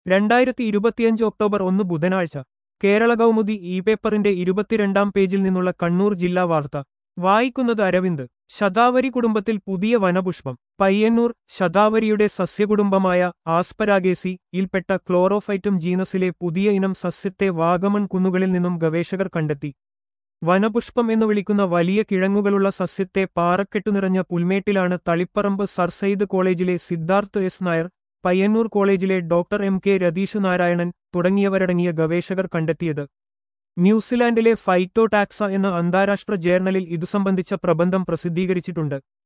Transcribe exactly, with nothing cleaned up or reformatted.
രണ്ടായിരത്തി ഇരുപത്തിയഞ്ച് ഒക്ടോബർ ഒന്ന് ബുധനാഴ്ച കേരള കൗമുദി ഇ പേപ്പറിന്റെ ഇരുപത്തിരണ്ടാം പേജിൽ നിന്നുള്ള കണ്ണൂർ ജില്ലാ വാർത്ത വായിക്കുന്നത് അരവിന്ദ്. ശതാവരി കുടുംബത്തിൽ പുതിയ വനപുഷ്പം. പയ്യന്നൂർ. ശതാവരിയുടെ സസ്യകുടുംബമായ ആസ്പരാഗേസി ഇൽപ്പെട്ട ക്ലോറോഫൈറ്റം ജീനസിലെ പുതിയ ഇനം സസ്യത്തെ വാഗമൺ കുന്നുകളിൽ നിന്നും ഗവേഷകർ കണ്ടെത്തി. വനപുഷ്പം എന്നു വിളിക്കുന്ന വലിയ കിഴങ്ങുകളുള്ള സസ്യത്തെ പാറക്കെട്ടു നിറഞ്ഞ പുൽമേട്ടിലാണ് തളിപ്പറമ്പ് സർ സെയ്ദ് കോളേജിലെ സിദ്ധാർത്ഥ് എസ് നായർ, പയ്യന്നൂർ കോളേജിലെ doctor M K Ratheesh Narayanan തുടങ്ങിയവരടങ്ങിയ ഗവേഷകർ കണ്ടെത്തിയത്. ന്യൂസിലാൻഡിലെ ഫൈറ്റോടാക്സ എന്ന അന്താരാഷ്ട്ര ജേർണലിൽ ഇതുസംബന്ധിച്ച പ്രബന്ധം പ്രസിദ്ധീകരിച്ചിട്ടുണ്ട്.